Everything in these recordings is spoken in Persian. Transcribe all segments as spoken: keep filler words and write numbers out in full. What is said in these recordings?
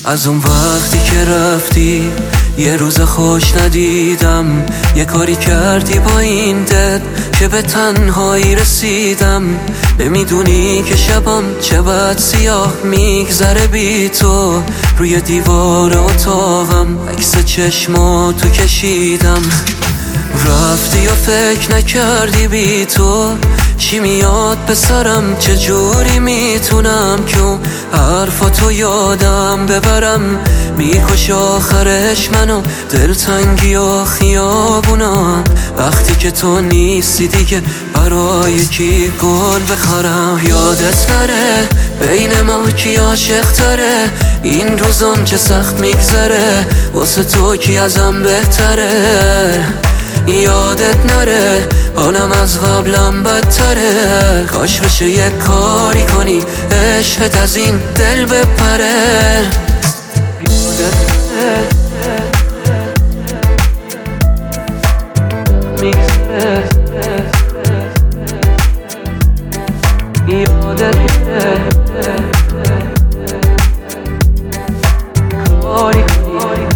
از اون وقتی که رفتی یه روز خوش ندیدم. یه کاری کردی با این دل که به تنهایی رسیدم. نمیدونی که شبم چه بد سیاه میگذره بی تو. روی دیوار اتاقم عکس چشماتو کشیدم. رفتی و فکر نکردی بی تو چی میاد به سرم. چجوری میتونم که اون حرفاتو یادم ببرم. میکش آخرش منو دلتنگی و خیابونم. وقتی که تو نیستی دیگه برای کی گل بخرم. یادت نره بین ما کی عاشق تره. این روزم چه سخت میگذره واسه تو کی ازم بهتره. یادت نره حالم از قبلم بدتره. کاش بشه یه کاری کنی عشقت از این دل بپره. یادت نره میگذره. یادت نره کاری کنی.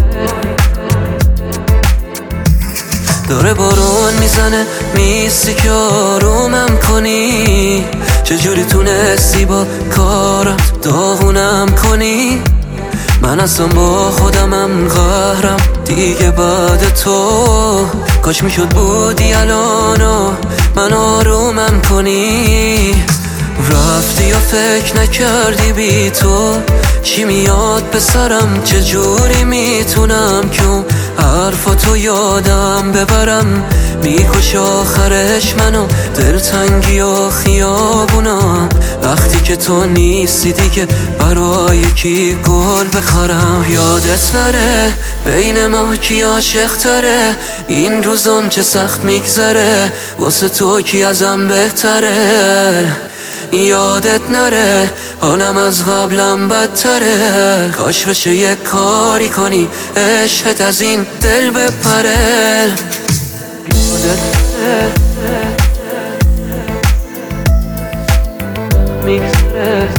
داره بارون میزنه میستی که آرومم کنی. چجوری تونستی با کارت داغونم کنی. من اصلا با خودمم قهرم دیگه بعد تو. کاش میشد بودی الانو من آرومم کنی. رفتی و فکر نکردی بی تو چی میاد به سرم. چجوری میتونم که اون حرفاتو یادم ببرم. میکش آخرش منو دلتنگی و خیابونم. وقتی که تو نیستی دیگه برای کی گل بخرم. یادت نره بین ما کی عاشق تره. این روزم چه سخت میگذره واسه تو کی ازم بهتره. یادت نره حالم از قبلم بدتره. کاش بشه یه کاری کنی عشقت از این دل بپره. یادت نره میگذره.